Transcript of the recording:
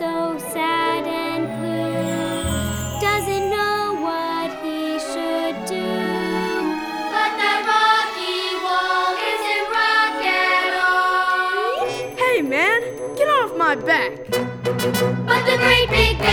so sad and blue, doesn't know what he should do. But that rocky wall isn't rock at all. Hey, man, get off my back. But the great big